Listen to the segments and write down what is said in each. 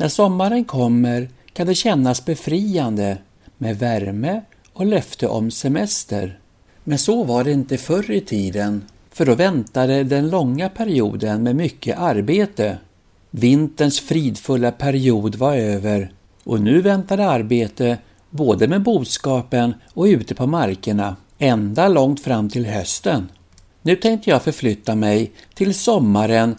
När sommaren kommer kan det kännas befriande med värme och löfte om semester. Men så var det inte förr i tiden, för då väntade den långa perioden med mycket arbete. Vinterns fridfulla period var över och nu väntade arbete både med boskapen och ute på markerna, ända långt fram till hösten. Nu tänkte jag förflytta mig till sommaren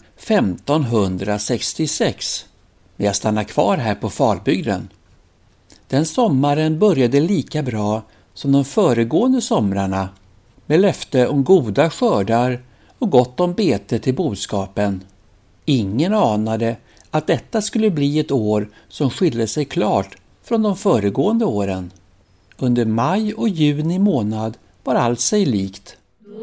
1566. Men jag stannar kvar här på Falbygden. Den sommaren började lika bra som de föregående somrarna, med löfte om goda skördar och gott om bete till boskapen. Ingen anade att detta skulle bli ett år som skilde sig klart från de föregående åren. Under maj och juni månad var allt sig likt.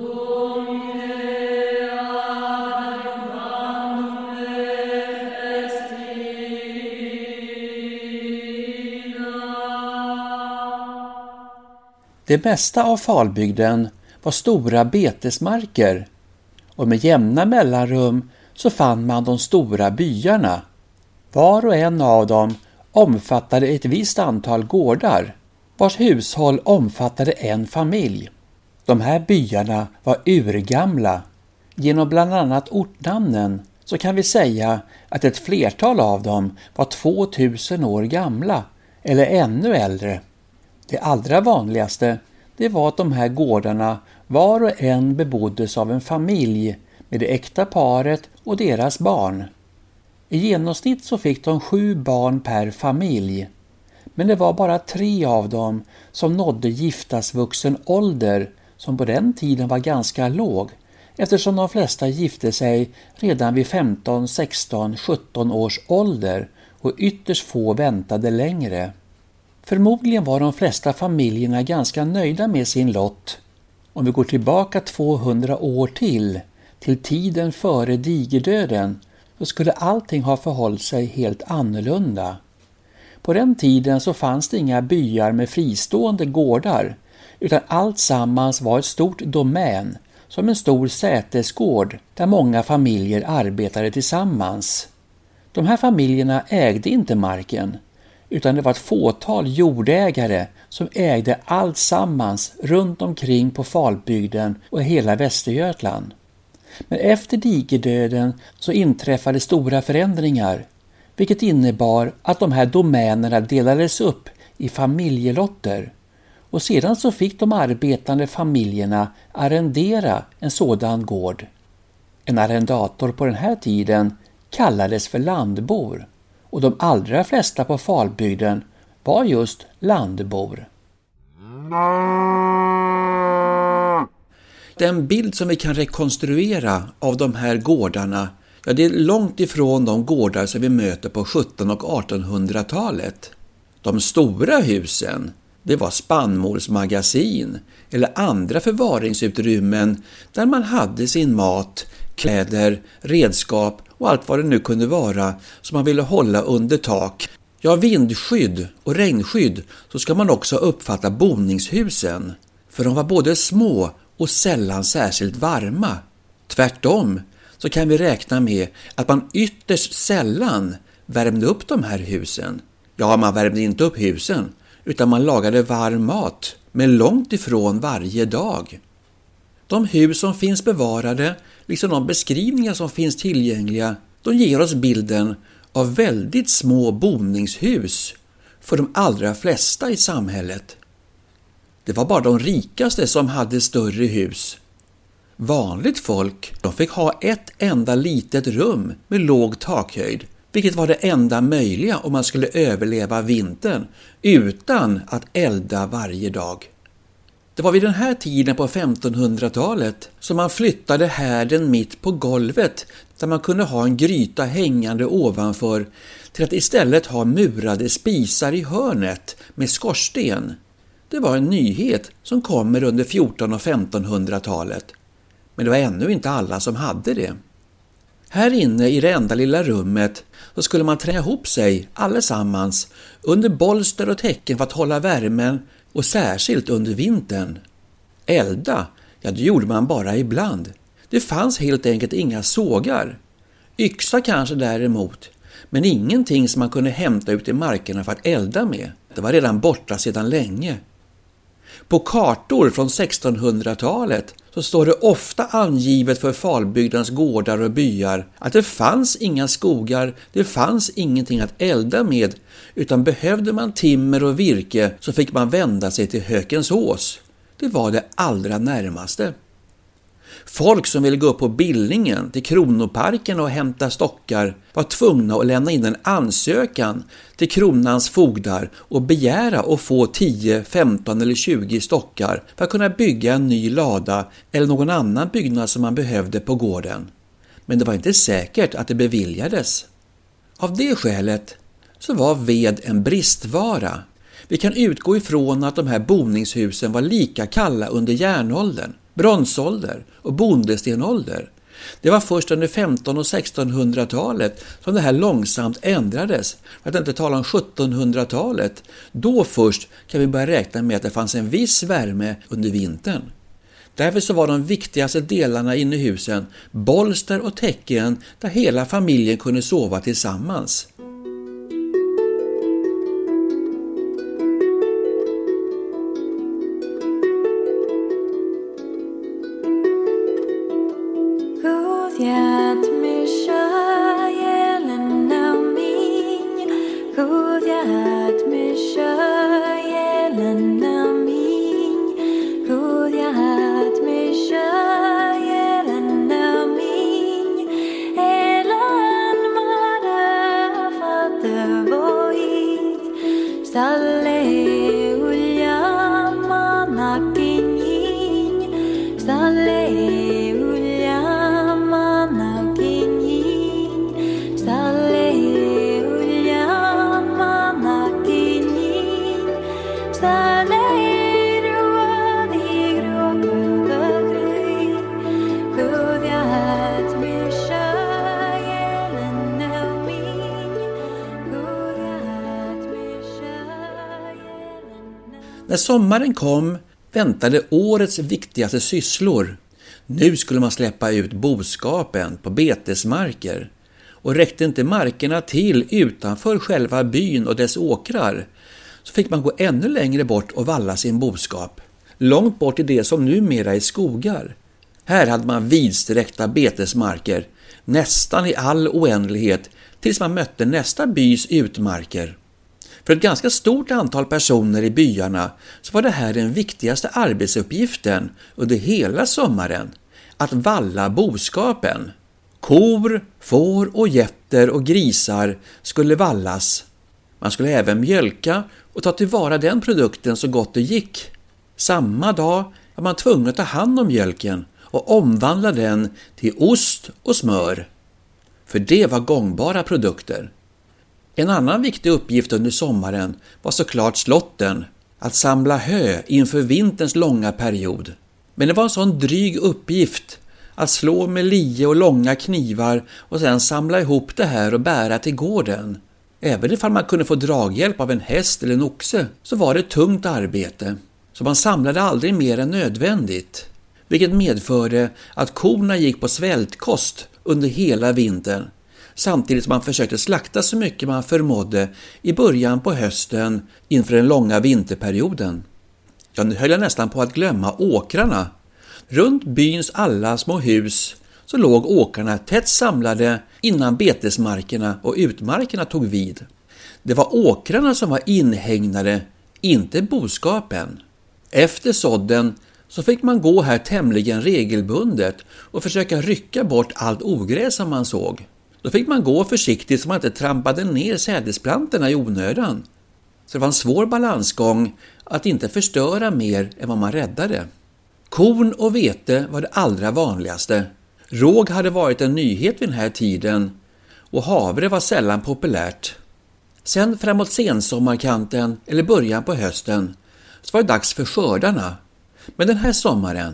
Det mesta av Falbygden var stora betesmarker och med jämna mellanrum så fann man de stora byarna. Var och en av dem omfattade ett visst antal gårdar, vars hushåll omfattade en familj. De här byarna var urgamla. Genom bland annat ortnamnen så kan vi säga att ett flertal av dem var 2000 år gamla eller ännu äldre. Det allra vanligaste det var att de här gårdarna var och en beboddes av en familj med det äkta paret och deras barn. I genomsnitt så fick de 7 barn per familj, men det var bara 3 av dem som nådde giftasvuxen ålder, som på den tiden var ganska låg, eftersom de flesta gifte sig redan vid 15, 16, 17 års ålder och ytterst få väntade längre. Förmodligen var de flesta familjerna ganska nöjda med sin lott. Om vi går tillbaka 200 år till tiden före digerdöden, så skulle allting ha förhållit sig helt annorlunda. På den tiden så fanns det inga byar med fristående gårdar, utan allt sammans var ett stort domän, som en stor sätesgård där många familjer arbetade tillsammans. De här familjerna ägde inte marken, utan det var ett fåtal jordägare som ägde allt sammans runt omkring på Falbygden och hela Västergötland. Men efter digerdöden så inträffade stora förändringar, vilket innebar att de här domänerna delades upp i familjelotter. Och sedan så fick de arbetande familjerna arrendera en sådan gård. En arrendator på den här tiden kallades för landbor. Och de allra flesta på Falbygden var just landbor. Den bild som vi kan rekonstruera av de här gårdarna, ja, det är långt ifrån de gårdar som vi möter på 1700- och 1800-talet. De stora husen, det var spannmålsmagasin eller andra förvaringsutrymmen där man hade sin mat, kläder, redskap och allt vad det nu kunde vara som man ville hålla under tak. Ja, vindskydd och regnskydd, så ska man också uppfatta boningshusen. För de var både små och sällan särskilt varma. Tvärtom så kan vi räkna med att man ytterst sällan värmde upp de här husen. Ja, man värmde inte upp husen, utan man lagade varm mat, men långt ifrån varje dag. De hus som finns bevarade, liksom de beskrivningar som finns tillgängliga, de ger oss bilden av väldigt små boningshus för de allra flesta i samhället. Det var bara de rikaste som hade större hus. Vanligt folk, de fick ha ett enda litet rum med låg takhöjd, vilket var det enda möjliga om man skulle överleva vintern utan att elda varje dag. Det var vid den här tiden på 1500-talet som man flyttade härden mitt på golvet, där man kunde ha en gryta hängande ovanför, till att istället ha murade spisar i hörnet med skorsten. Det var en nyhet som kommer under 1400- och 1500-talet. Men det var ännu inte alla som hade det. Här inne i det enda lilla rummet så skulle man tränga ihop sig allesammans under bolster och täcken för att hålla värmen, och särskilt under vintern. Elda, ja, det gjorde man bara ibland. Det fanns helt enkelt inga sågar. Yxa kanske däremot, men ingenting som man kunde hämta ut i markerna för att elda med. Det var redan borta sedan länge. På kartor från 1600-talet så står det ofta angivet för Falbygdens gårdar och byar att det fanns inga skogar, det fanns ingenting att elda med, utan behövde man timmer och virke så fick man vända sig till Hökensås. Det var det allra närmaste. Folk som ville gå upp på Billingen till Kronoparken och hämta stockar var tvungna att lämna in en ansökan till kronans fogdar och begära att få 10, 15 eller 20 stockar för att kunna bygga en ny lada eller någon annan byggnad som man behövde på gården. Men det var inte säkert att det beviljades. Av det skälet så var ved en bristvara. Vi kan utgå ifrån att de här boningshusen var lika kalla under järnåldern, bronsålder och bondestenålder. Det var först under 1500- och 1600-talet som det här långsamt ändrades, för att inte tala om 1700-talet. Då först kan vi börja räkna med att det fanns en viss värme under vintern. Därför så var de viktigaste delarna inne i husen bolster och täcken där hela familjen kunde sova tillsammans. När sommaren kom väntade årets viktigaste sysslor. Nu skulle man släppa ut boskapen på betesmarker. Och räckte inte markerna till utanför själva byn och dess åkrar, så fick man gå ännu längre bort och valla sin boskap. Långt bort i det som numera är skogar. Här hade man vidsträckta betesmarker, nästan i all oändlighet, tills man mötte nästa bys utmarker. För ett ganska stort antal personer i byarna så var det här den viktigaste arbetsuppgiften under hela sommaren, att valla boskapen. Kor, får och getter och grisar skulle vallas. Man skulle även mjölka och ta tillvara den produkten så gott det gick. Samma dag var man tvungen att ta hand om mjölken och omvandla den till ost och smör. För det var gångbara produkter. En annan viktig uppgift under sommaren var såklart slotten, att samla hö inför vinterns långa period. Men det var en sån dryg uppgift att slå med lie och långa knivar och sedan samla ihop det här och bära till gården. Även ifall man kunde få draghjälp av en häst eller en oxe så var det tungt arbete. Så man samlade aldrig mer än nödvändigt, vilket medförde att korna gick på svältkost under hela vintern. Samtidigt som man försökte slakta så mycket man förmådde i början på hösten inför den långa vinterperioden. Ja, nu höll jag nästan på att glömma åkrarna. Runt byns alla små hus så låg åkrarna tätt samlade innan betesmarkerna och utmarkerna tog vid. Det var åkrarna som var inhägnade, inte boskapen. Efter sådden så fick man gå här tämligen regelbundet och försöka rycka bort allt ogräs som man såg. Då fick man gå försiktigt så man inte trampade ner sädesplantorna i onödan. Så det var en svår balansgång att inte förstöra mer än vad man räddade. Korn och vete var det allra vanligaste. Råg hade varit en nyhet vid den här tiden och havre var sällan populärt. Sen framåt sensommarkanten eller början på hösten så var det dags för skördarna. Men den här sommaren,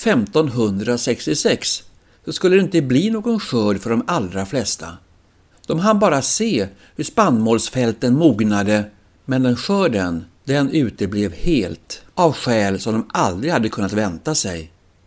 1566, så skulle det inte bli någon skörd för de allra flesta. De hann bara se hur spannmålsfälten mognade, men den skörden, den uteblev helt av skäl som de aldrig hade kunnat vänta sig.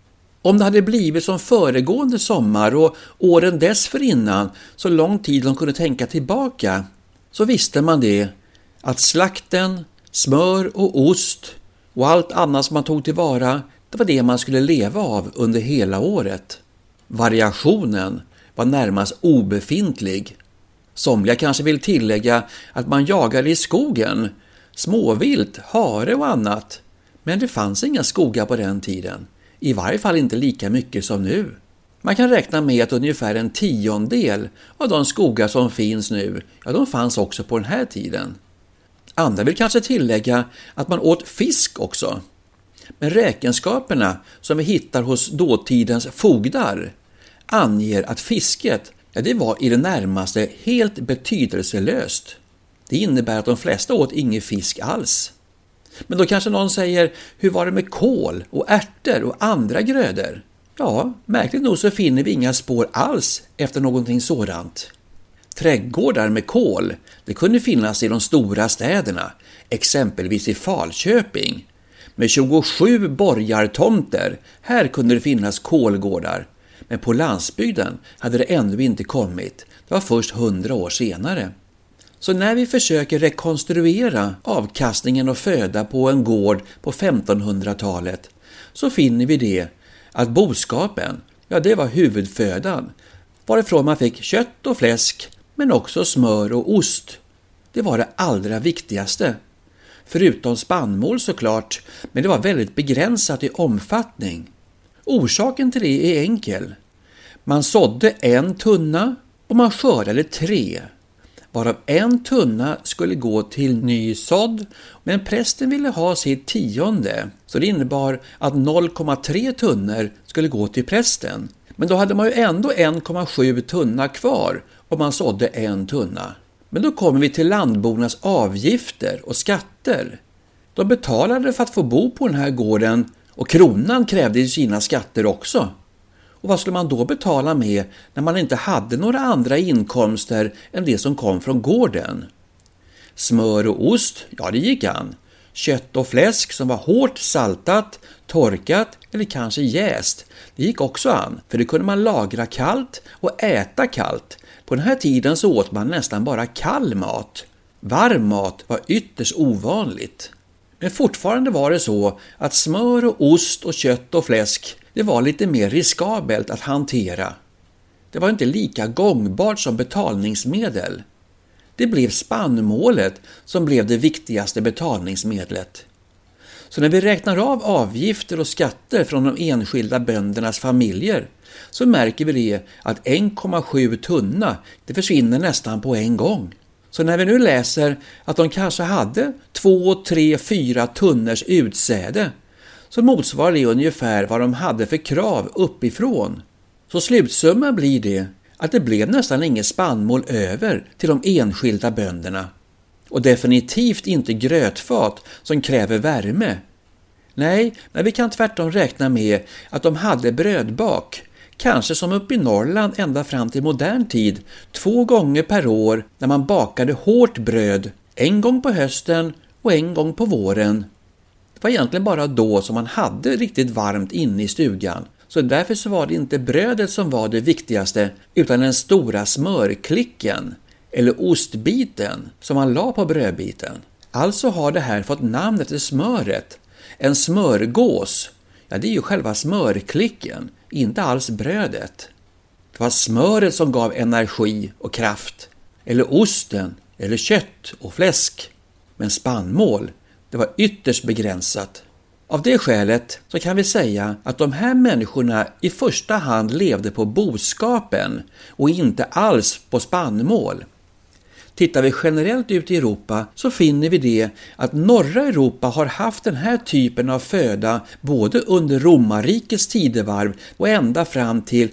Om det hade blivit som föregående sommar och åren dessförinnan, så lång tid de kunde tänka tillbaka, så visste man det att slakten, smör och ost och allt annat som man tog tillvara, det var det man skulle leva av under hela året. Variationen var närmast obefintlig. Somliga kanske vill tillägga att man jagade i skogen, småvilt, hare och annat. Men det fanns inga skogar på den tiden. I varje fall inte lika mycket som nu. Man kan räkna med att ungefär 1/10 av de skogar som finns nu, ja, de fanns också på den här tiden. Andra vill kanske tillägga att man åt fisk också. Men räkenskaperna som vi hittar hos dåtidens fogdar anger att fisket, ja, det var i det närmaste helt betydelselöst. Det innebär att de flesta åt ingen fisk alls. Men då kanske någon säger, hur var det med kål och ärtor och andra grödor? Ja, märkligt nog så finner vi inga spår alls efter någonting sådant. Trädgårdar med kål, det kunde finnas i de stora städerna, exempelvis i Falköping. Med 27 borgartomter, här kunde det finnas kålgårdar. Men på landsbygden hade det ännu inte kommit, det var först 100 år senare. Så när vi försöker rekonstruera avkastningen och föda på en gård på 1500-talet så finner vi det att boskapen, ja, det var huvudfödan, varifrån man fick kött och fläsk men också smör och ost. Det var det allra viktigaste. Förutom spannmål såklart, men det var väldigt begränsat i omfattning. Orsaken till det är enkel. Man sådde 1 tunna och man skördade 3. Varav 1 tunna skulle gå till ny sådd, men prästen ville ha sitt 10:e, så det innebar att 0,3 tunnor skulle gå till prästen. Men då hade man ju ändå 1,7 tunna kvar om man sådde 1 tunna. Men då kommer vi till landbornas avgifter och skatter. De betalade för att få bo på den här gården och kronan krävde ju sina skatter också. Och vad skulle man då betala med när man inte hade några andra inkomster än det som kom från gården? Smör och ost, ja, det gick an. Kött och fläsk som var hårt saltat, torkat eller kanske jäst, det gick också an, för det kunde man lagra kallt och äta kallt. På den här tiden så åt man nästan bara kall mat. Varm mat var ytterst ovanligt. Men fortfarande var det så att smör och ost och kött och fläsk, det var lite mer riskabelt att hantera. Det var inte lika gångbart som betalningsmedel. Det blev spannmålet som blev det viktigaste betalningsmedlet. Så när vi räknar av avgifter och skatter från de enskilda böndernas familjer så märker vi det att 1,7 tunna, det försvinner nästan på en gång. Så när vi nu läser att de kanske hade 2, 3, 4 tunnors utsäde så motsvarar det ungefär vad de hade för krav uppifrån. Så slutsumman blir det att det blev nästan inget spannmål över till de enskilda bönderna. Och definitivt inte grötfat som kräver värme. Nej, men vi kan tvärtom räkna med att de hade brödbak, kanske som uppe i Norrland ända fram till modern tid, 2 gånger per år när man bakade hårt bröd, en gång på hösten och en gång på våren. Det var egentligen bara då som man hade riktigt varmt inne i stugan. Så därför så var det inte brödet som var det viktigaste utan den stora smörklicken eller ostbiten som man la på brödbiten. Alltså har det här fått namnet efter smöret. En smörgås, ja, det är ju själva smörklicken, inte alls brödet. Det var smöret som gav energi och kraft, eller osten, eller kött och fläsk. Men spannmål, det var ytterst begränsat. Av det skälet så kan vi säga att de här människorna i första hand levde på boskapen och inte alls på spannmål. Tittar vi generellt ut i Europa så finner vi det att norra Europa har haft den här typen av föda både under romarrikets tidevarv och ända fram till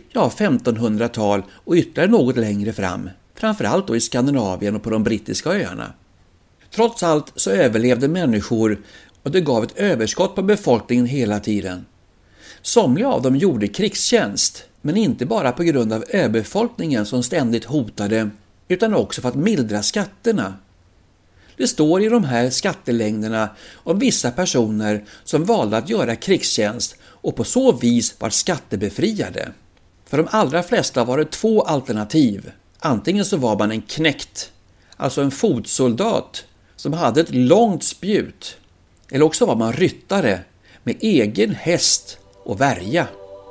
1500-tal och ytterligare något längre fram. Framförallt då i Skandinavien och på de brittiska öarna. Trots allt så överlevde människor och det gav ett överskott på befolkningen hela tiden. Somliga av dem gjorde krigstjänst, men inte bara på grund av överbefolkningen som ständigt hotade, utan också för att mildra skatterna. Det står i de här skattelängderna om vissa personer som valde att göra krigstjänst och på så vis var skattebefriade. För de allra flesta var det 2 alternativ. Antingen så var man en knekt, alltså en fotsoldat som hade ett långt spjut, eller också var man ryttare med egen häst och värja.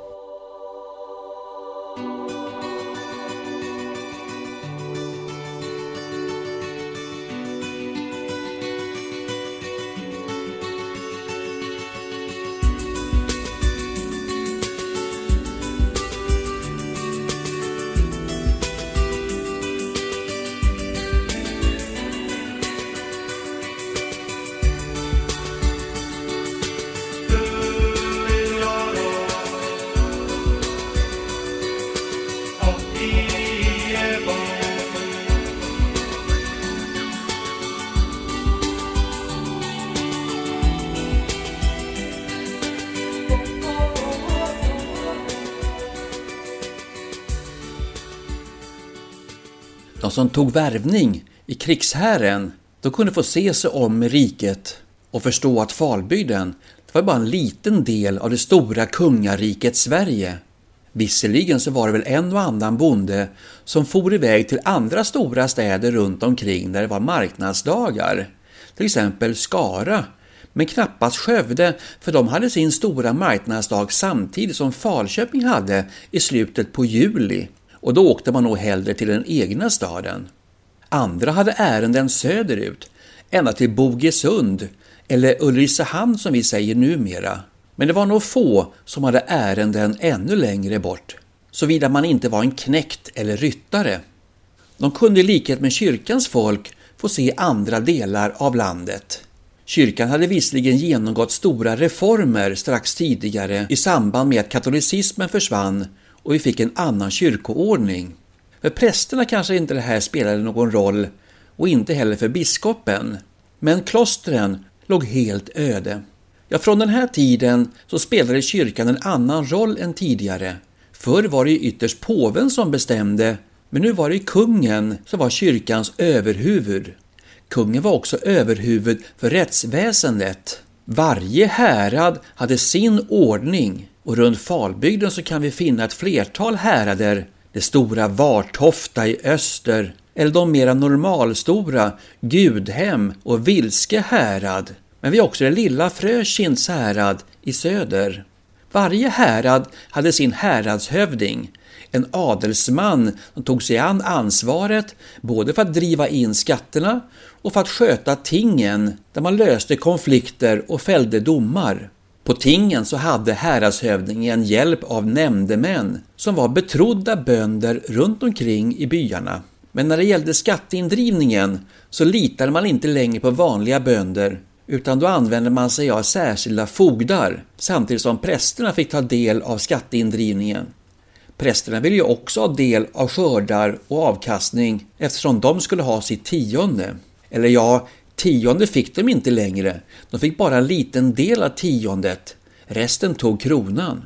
De som tog värvning i krigshären, de kunde få se sig om i riket och förstå att Falbygden var bara en liten del av det stora kungariket Sverige. Visserligen så var det väl en och annan bonde som for iväg till andra stora städer runt omkring där det var marknadsdagar. Till exempel Skara, men knappast Skövde, för de hade sin stora marknadsdag samtidigt som Falköping hade i slutet på juli. Och då åkte man nog hellre till den egna staden. Andra hade ärenden söderut, ända till Bogesund eller Ulricehamn som vi säger numera. Men det var nog få som hade ärenden ännu längre bort, såvida man inte var en knekt eller ryttare. De kunde i likhet med kyrkans folk få se andra delar av landet. Kyrkan hade visserligen genomgått stora reformer strax tidigare i samband med att katolicismen försvann och vi fick en annan kyrkoordning. För prästerna kanske inte det här spelade någon roll och inte heller för biskopen. Men klostren låg helt öde. Ja, från den här tiden så spelade kyrkan en annan roll än tidigare. Förr var det ju ytterst påven som bestämde, men nu var det kungen som var kyrkans överhuvud. Kungen var också överhuvud för rättsväsendet. Varje härad hade sin ordning. Och runt Falbygden så kan vi finna ett flertal härader, det stora Vartofta i öster eller de mera normalstora Gudhem och Vilske härad. Men vi har också det lilla Frökinds härad i söder. Varje härad hade sin häradshövding, en adelsman som tog sig an ansvaret både för att driva in skatterna och för att sköta tingen där man löste konflikter och fällde domar. På tingen så hade häradshövdingen hjälp av nämndemän som var betrodda bönder runt omkring i byarna. Men när det gällde skatteindrivningen så litade man inte längre på vanliga bönder, utan då använde man sig av särskilda fogdar samtidigt som prästerna fick ta del av skatteindrivningen. Prästerna ville ju också ha del av skördar och avkastning eftersom de skulle ha sitt 10:e. Eller ja, 10:e fick de inte längre. De fick bara en liten del av 10:et. Resten tog kronan.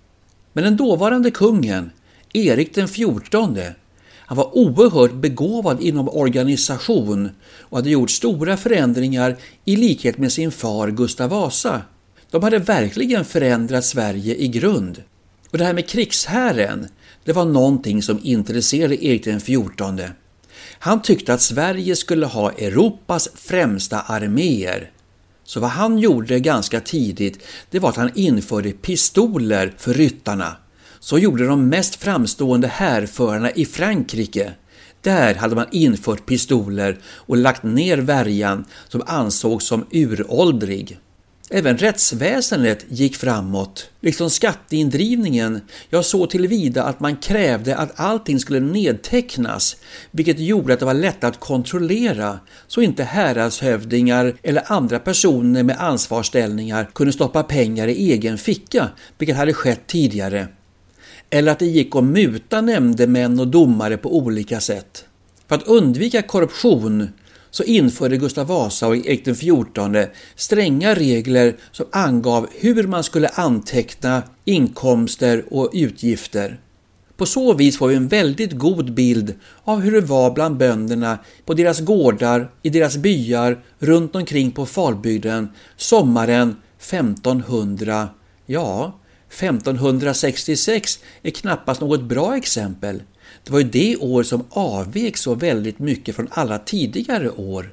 Men den dåvarande kungen, Erik den 14, han var oerhört begåvad inom organisation och hade gjort stora förändringar i likhet med sin far Gustav Vasa. De hade verkligen förändrat Sverige i grund. Och det här med krigshären, det var någonting som intresserade Erik den 14. Han tyckte att Sverige skulle ha Europas främsta arméer. Så vad han gjorde ganska tidigt, det var att han införde pistoler för ryttarna. Så gjorde de mest framstående härförarna i Frankrike. Där hade man infört pistoler och lagt ner värjan som ansågs som uråldrig. Även rättsväsendet gick framåt, liksom skatteindrivningen. Jag såg tillvida att man krävde att allting skulle nedtecknas, vilket gjorde att det var lätt att kontrollera, så inte häradshövdingar eller andra personer med ansvarsställningar kunde stoppa pengar i egen ficka, vilket hade skett tidigare. Eller att det gick att muta nämndemän och domare på olika sätt. För att undvika korruption så införde Gustav Vasa och Erik den 14 stränga regler som angav hur man skulle anteckna inkomster och utgifter. På så vis får vi en väldigt god bild av hur det var bland bönderna på deras gårdar, i deras byar, runt omkring på Falbygden sommaren 1500, ja, 1566 är knappast något bra exempel. Det var ju det år som avvek så väldigt mycket från alla tidigare år.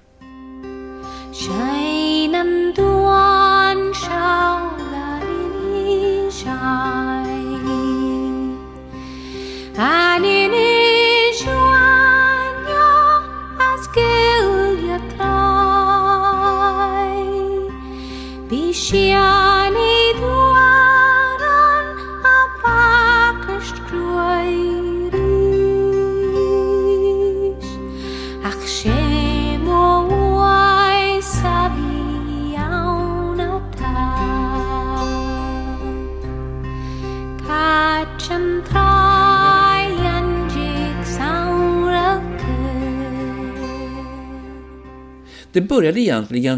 Det började egentligen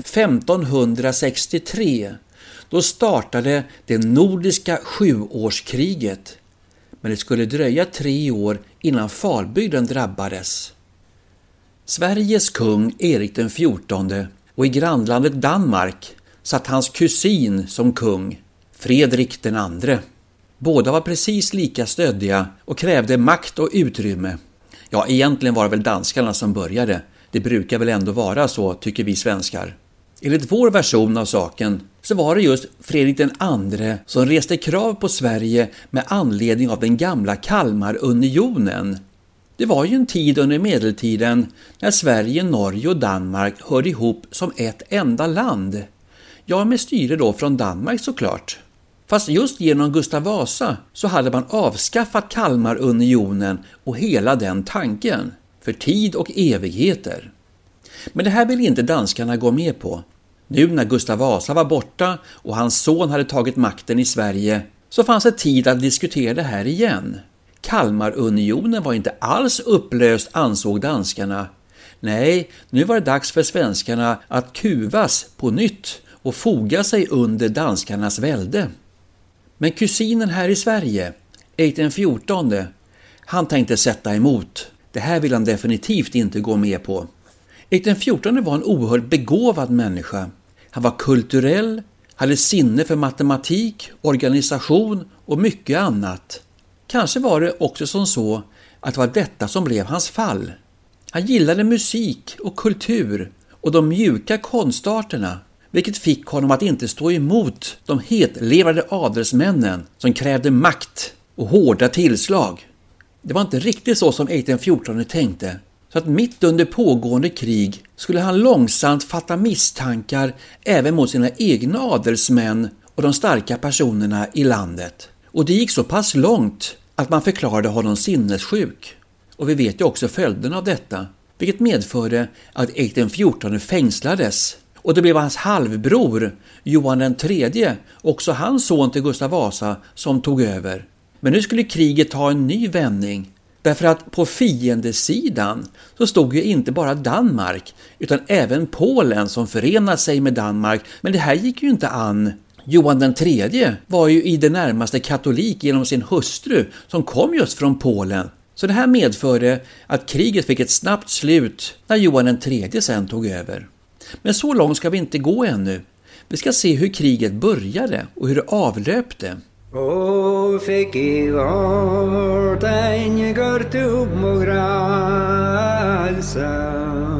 1563. Då startade det nordiska 7-årskriget. Men det skulle dröja 3 år innan Falbygden drabbades. Sveriges kung Erik den 14 och i grannlandet Danmark satt hans kusin som kung, Fredrik den andre. Båda var precis lika stöddiga och krävde makt och utrymme. Ja, egentligen var det väl danskarna som började. Det brukar väl ändå vara så, tycker vi svenskar. Enligt vår version av saken så var det just Fredrik den andre som reste krav på Sverige med anledning av den gamla Kalmarunionen. Det var ju en tid under medeltiden när Sverige, Norge och Danmark hörde ihop som ett enda land. Ja, med styre då från Danmark såklart. Fast just genom Gustav Vasa så hade man avskaffat Kalmarunionen och hela den tanken. För tid och evigheter. Men det här vill inte danskarna gå med på. Nu när Gustav Vasa var borta och hans son hade tagit makten i Sverige så fanns det tid att diskutera det här igen. Kalmarunionen var inte alls upplöst, ansåg danskarna. Nej, nu var det dags för svenskarna att kuvas på nytt och foga sig under danskarnas välde. Men kusinen här i Sverige, Erik den 14, han tänkte sätta emot. Det här vill han definitivt inte gå med på. Erik den 14 var en oerhört begåvad människa. Han var kulturell, hade sinne för matematik, organisation och mycket annat. Kanske var det också som så att det var detta som blev hans fall. Han gillade musik och kultur och de mjuka konstarterna, vilket fick honom att inte stå emot de hetlevade adelsmännen som krävde makt och hårda tillslag. Det var inte riktigt så som Erik den 14 tänkte, så att mitt under pågående krig skulle han långsamt fatta misstankar även mot sina egna adelsmän och de starka personerna i landet. Och det gick så pass långt att man förklarade honom sinnessjuk. Och vi vet ju också följderna av detta, vilket medförde att Erik den 14 fängslades. Och det blev hans halvbror, Johan den tredje, också hans son till Gustav Vasa, som tog över. Men nu skulle kriget ta en ny vändning. Därför att på fiendesidan så stod ju inte bara Danmark utan även Polen som förenade sig med Danmark. Men det här gick ju inte an. Johan den tredje var ju i det närmaste katolik genom sin hustru som kom just från Polen. Så det här medförde att kriget fick ett snabbt slut när Johan den tredje sen tog över. Men så långt ska vi inte gå ännu. Vi ska se hur kriget började och hur det avlöpte. O feki vortain gortu mogralsa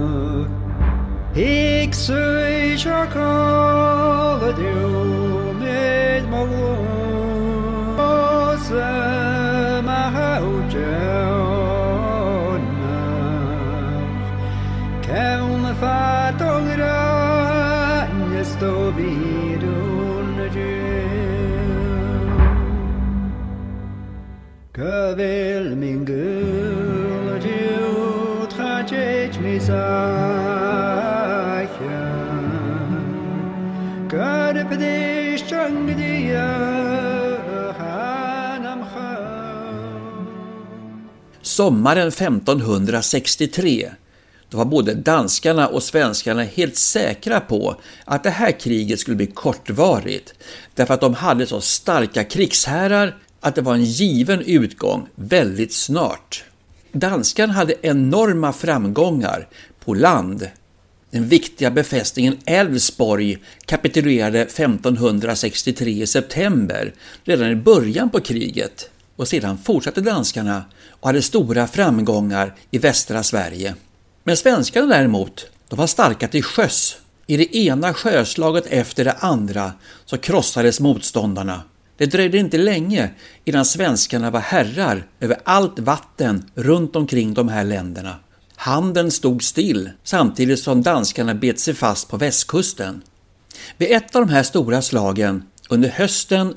ik sui chakala du med moglosa mahaujana kaun fatogra nestovidun que vel min gul du traject misaya que de pedish changdia hanam kham. Sommaren 1563. Då var både danskarna och svenskarna helt säkra på att det här kriget skulle bli kortvarigt. Därför att de hade så starka krigsherrar att det var en given utgång väldigt snart. Danskarna hade enorma framgångar på land. Den viktiga befästningen Älvsborg kapitulerade 1563 i september, redan i början på kriget, och sedan fortsatte danskarna och hade stora framgångar i västra Sverige. Men svenskarna däremot, de var starka till sjöss. I det ena sjöslaget efter det andra så krossades motståndarna. Det dröjde inte länge innan svenskarna var herrar över allt vatten runt omkring de här länderna. Handeln stod still samtidigt som danskarna bet sig fast på västkusten. Vid ett av de här stora slagen under hösten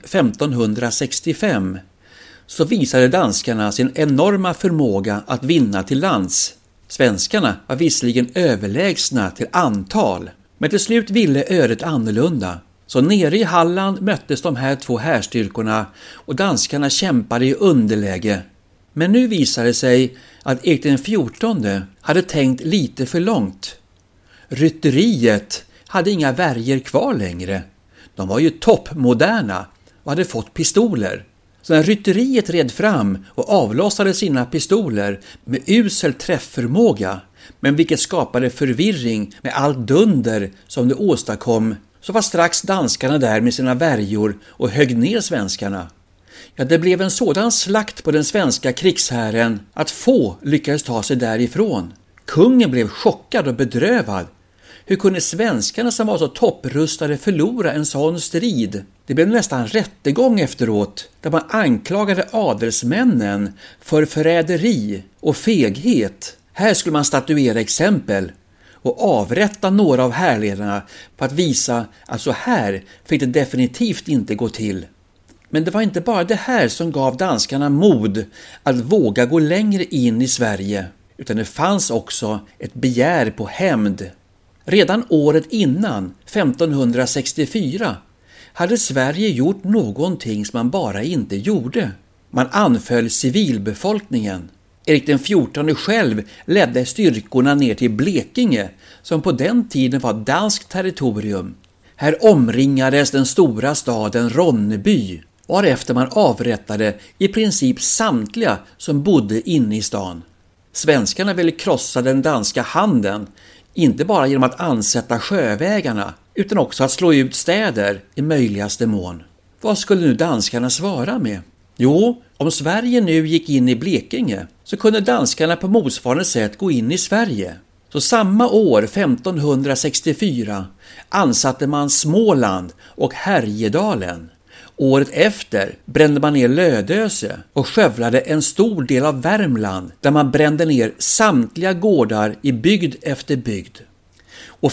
1565 så visade danskarna sin enorma förmåga att vinna till lands. Svenskarna var visserligen överlägsna till antal, men till slut ville ödet annorlunda. Så nere i Halland möttes de här två härstyrkorna och danskarna kämpade i underläge. Men nu visade det sig att Erik XIV hade tänkt lite för långt. Rytteriet hade inga värjor kvar längre. De var ju toppmoderna och hade fått pistoler. Så när rytteriet red fram och avlossade sina pistoler med usel träfförmåga, men vilket skapade förvirring med allt dunder som det åstadkom, så var strax danskarna där med sina värjor och högg ner svenskarna. Ja, det blev en sådan slakt på den svenska krigshären att få lyckades ta sig därifrån. Kungen blev chockad och bedrövad. Hur kunde svenskarna som var så topprustade förlora en sån strid? Det blev nästan rättegång efteråt där man anklagade adelsmännen för förräderi och feghet. Här skulle man statuera exempel och avrätta några av härledarna för att visa att så här fick det definitivt inte gå till. Men det var inte bara det här som gav danskarna mod att våga gå längre in i Sverige, utan det fanns också ett begär på hämnd. Redan året innan, 1564, hade Sverige gjort någonting som man bara inte gjorde. Man anföll civilbefolkningen. Erik XIV själv ledde styrkorna ner till Blekinge, som på den tiden var danskt territorium. Här omringades den stora staden Ronneby, varefter man avrättade i princip samtliga som bodde inne i stan. Svenskarna ville krossa den danska handeln, inte bara genom att ansätta sjövägarna, utan också att slå ut städer i möjligaste mån. Vad skulle nu danskarna svara med? Jo, om Sverige nu gick in i Blekinge så kunde danskarna på motsvarande sätt gå in i Sverige. Så samma år, 1564, ansatte man Småland och Härjedalen. Året efter brände man ner Lödöse och skövlade en stor del av Värmland, där man brände ner samtliga gårdar i bygd efter bygd. Och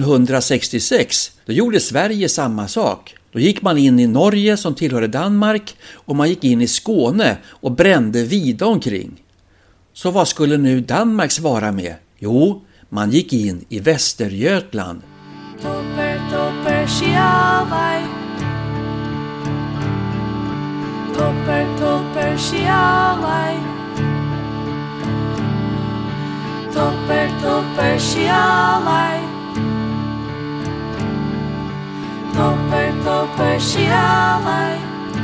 1566 då gjorde Sverige samma sak. Då gick man in i Norge som tillhörde Danmark och man gick in i Skåne och brände vida omkring. Så vad skulle nu Danmark svara med? Jo, man gick in i Västergötland. Topper, topper, shiawai. Topper, topper, shiawai. Topper, topper, shiawai. Topper, topper, shiawai.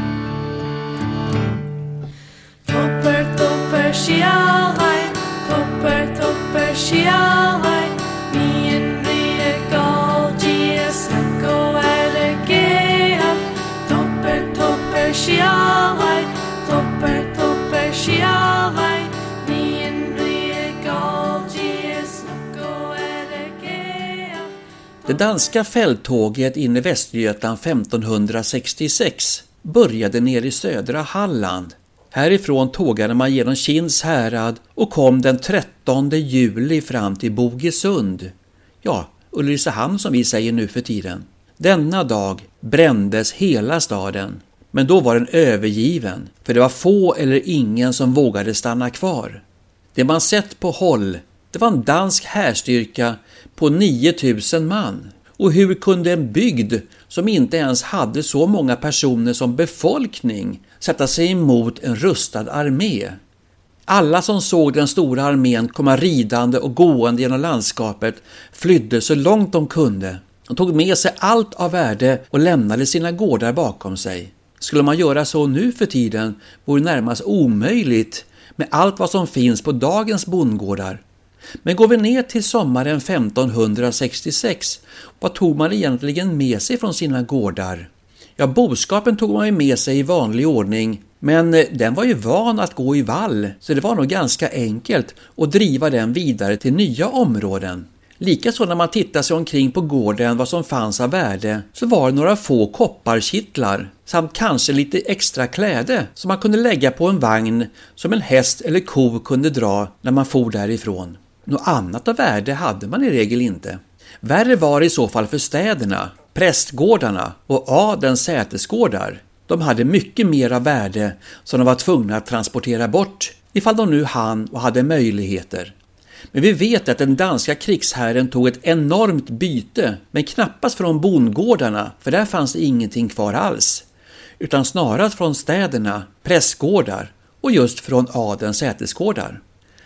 Topper, topper, shiawai. Topper, topper, shiawai. Me and me go GS go LGA. Topper, topper, shiawai. Topper, topper, shiawai. Me and me go GS go LGA. Det danska fälttåget in i Västergötland 1566 började ner i södra Halland. Härifrån tågade man genom Kinds härad och kom den 13 juli fram till Bogesund. Ja, Ulricehamn som vi säger nu för tiden. Denna dag brändes hela staden, men då var den övergiven, för det var få eller ingen som vågade stanna kvar. Det man sett på håll, det var en dansk härstyrka på 9000 man. Och hur kunde en bygd som inte ens hade så många personer som befolkning sätta sig emot en rustad armé? Alla som såg den stora armén komma ridande och gående genom landskapet flydde så långt de kunde. De tog med sig allt av värde och lämnade sina gårdar bakom sig. Skulle man göra så nu för tiden vore närmast omöjligt med allt vad som finns på dagens bondgårdar. Men går vi ner till sommaren 1566, vad tog man egentligen med sig från sina gårdar? Ja, boskapen tog man ju med sig i vanlig ordning, men den var ju van att gå i vall, så det var nog ganska enkelt att driva den vidare till nya områden. Likaså när man tittar sig omkring på gården vad som fanns av värde, så var det några få kopparkittlar samt kanske lite extra kläde som man kunde lägga på en vagn som en häst eller ko kunde dra när man for därifrån. Något annat av värde hade man i regel inte. Värre var det i så fall för städerna, prästgårdarna och adelns sätesgårdar. De hade mycket mer av värde som de var tvungna att transportera bort ifall de nu hann och hade möjligheter. Men vi vet att den danska krigsherren tog ett enormt byte, men knappast från bondgårdarna, för där fanns det ingenting kvar alls, utan snarare från städerna, prästgårdar och just från adelns sätesgårdar.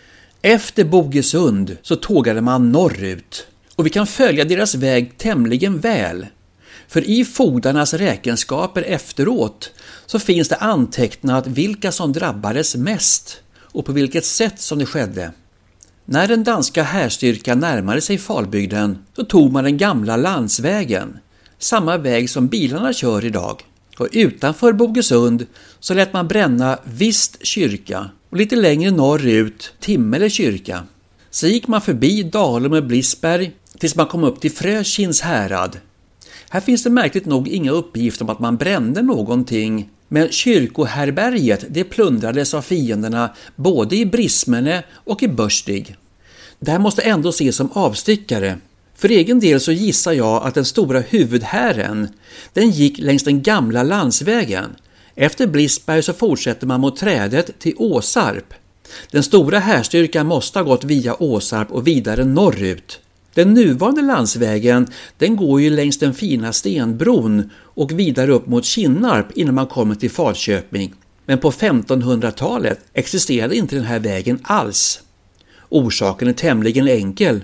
Efter Bogesund så tågade man norrut, och vi kan följa deras väg tämligen väl. För i fogdarnas räkenskaper efteråt så finns det antecknat vilka som drabbades mest och på vilket sätt som det skedde. När den danska härstyrkan närmade sig Falbygden så tog man den gamla landsvägen, samma väg som bilarna kör idag. Och utanför Bogesund så lät man bränna Vist kyrka och lite längre norrut Timmele kyrka. Så gick man förbi Dalum och Blisberg tills man kom upp till Frökins härad. Här finns det märkligt nog inga uppgifter om att man brände någonting, men kyrkohärberget det plundrades av fienderna både i Brismene och i Börstig. Det här måste ändå ses som avstickare. För egen del så gissar jag att den stora huvudhären, den gick längs den gamla landsvägen. Efter Blisberg så fortsätter man mot trädet till Åsarp. Den stora härstyrkan måste ha gått via Åsarp och vidare norrut. Den nuvarande landsvägen den går ju längs den fina stenbron och vidare upp mot Kinnarp innan man kommer till Falköping. Men på 1500-talet existerade inte den här vägen alls. Orsaken är tämligen enkel.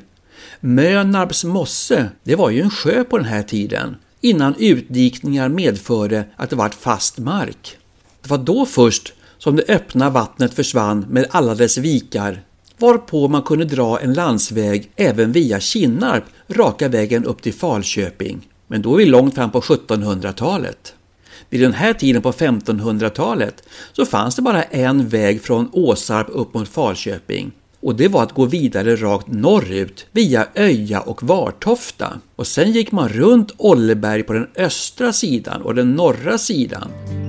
Mönarps mosse, det var ju en sjö på den här tiden, innan utdikningar medförde att det var fast mark. Det var då först som det öppna vattnet försvann med alla dess vikar, varpå man kunde dra en landsväg även via Kinnarp raka vägen upp till Falköping. Men då är vi långt fram på 1700-talet. Vid den här tiden på 1500-talet så fanns det bara en väg från Åsarp upp mot Falköping. Och det var att gå vidare rakt norrut via Öja och Vartofta. Och sen gick man runt Olleberg på den östra sidan och den norra sidan.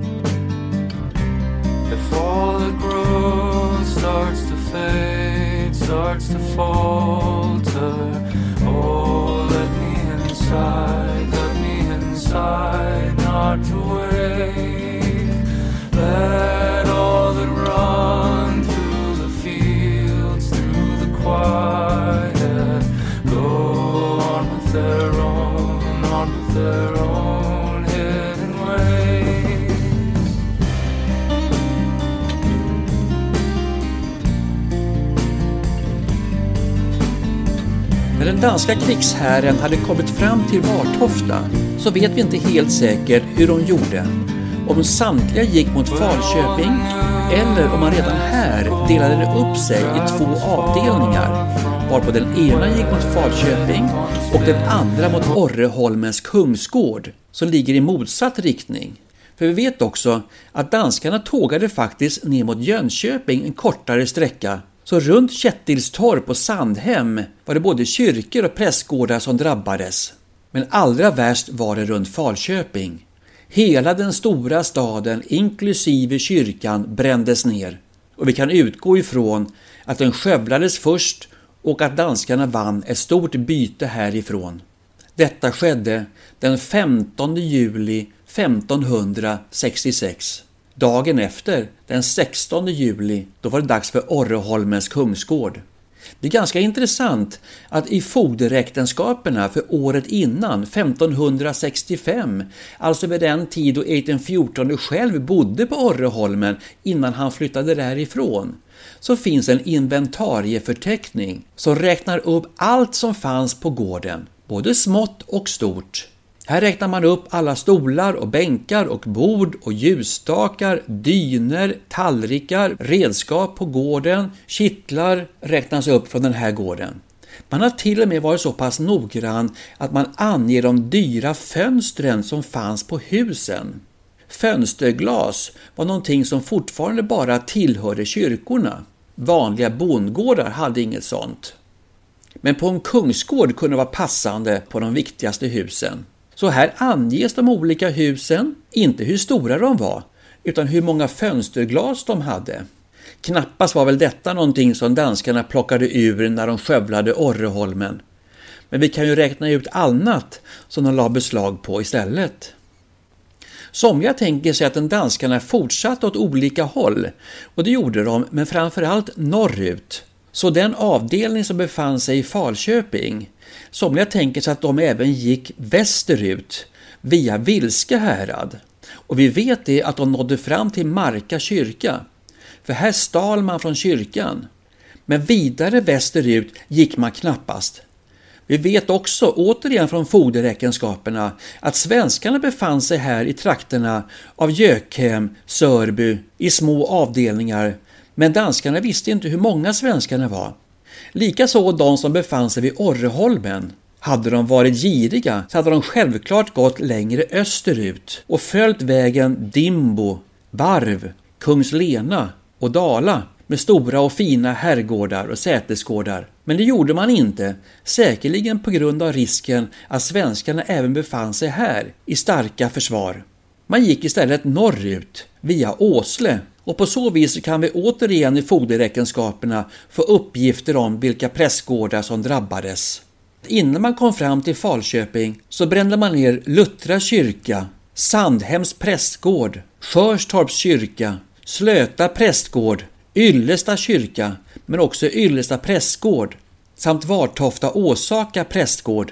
If all the growth starts to fade, starts to falter, oh let me inside not to wake. Let all that run through the fields, through the quiet, go on with their own hidden ways. När den danska krigshären hade kommit fram till Vartofta så vet vi inte helt säkert hur de gjorde. Om samtliga gick mot Falköping eller om man redan här delade det upp sig i två avdelningar, varpå den ena gick mot Falköping och den andra mot Orreholmens kungsgård som ligger i motsatt riktning. För vi vet också att danskarna tågade faktiskt ner mot Jönköping en kortare sträcka. Så runt Kettilstorp och Sandhem var det både kyrkor och prästgårdar som drabbades. Men allra värst var det runt Falköping. Hela den stora staden inklusive kyrkan brändes ner. Och vi kan utgå ifrån att den skövlades först och att danskarna vann ett stort byte härifrån. Detta skedde den 15 juli 1566. Dagen efter, den 16 juli, då var det dags för Orreholmens kungsgård. Det är ganska intressant att i fogderäktenskaperna för året innan, 1565, alltså vid den tid då Eiten XIV själv bodde på Orreholmen innan han flyttade därifrån, så finns en inventarieförteckning som räknar upp allt som fanns på gården, både smått och stort. Här räknar man upp alla stolar och bänkar och bord och ljusstakar, dyner, tallrikar, redskap på gården, kittlar räknas upp från den här gården. Man har till och med varit så pass noggrann att man anger de dyra fönstren som fanns på husen. Fönsterglas var någonting som fortfarande bara tillhörde kyrkorna. Vanliga bondgårdar hade inget sånt. Men på en kungsgård kunde det vara passande på de viktigaste husen. Så här anges de olika husen, inte hur stora de var, utan hur många fönsterglas de hade. Knappast var väl detta någonting som danskarna plockade ur när de skövlade Orreholmen. Men vi kan ju räkna ut annat som de la beslag på istället. Somliga tänker sig att den danskarna fortsatte åt olika håll, och det gjorde de, men framförallt norrut. Så den avdelning som befann sig i Falköping, somliga tänker sig att de även gick västerut via Vilska härad. Och vi vet det att de nådde fram till Marka kyrka, för här stal man från kyrkan. Men vidare västerut gick man knappast. Vi vet också återigen från fogderäkenskaperna att svenskarna befann sig här i trakterna av Gökhem, Sörby i små avdelningar, men danskarna visste inte hur många svenskarna var. Likaså de som befann sig vid Orreholmen. Hade de varit giriga så hade de självklart gått längre österut och följt vägen Dimbo, Varv, Kungslena och Dala med stora och fina herrgårdar och sätesgårdar. Men det gjorde man inte, säkerligen på grund av risken att svenskarna även befann sig här i starka försvar. Man gick istället norrut via Åsle, och på så vis kan vi återigen i fogderäkenskaperna få uppgifter om vilka prästgårdar som drabbades. Innan man kom fram till Falköping så brände man ner Luttra kyrka, Sandhems prästgård, Sjörstorps kyrka, Slöta prästgård, Yllesta kyrka, men också Yllesta prästgård samt Vartofta Åsaka prästgård.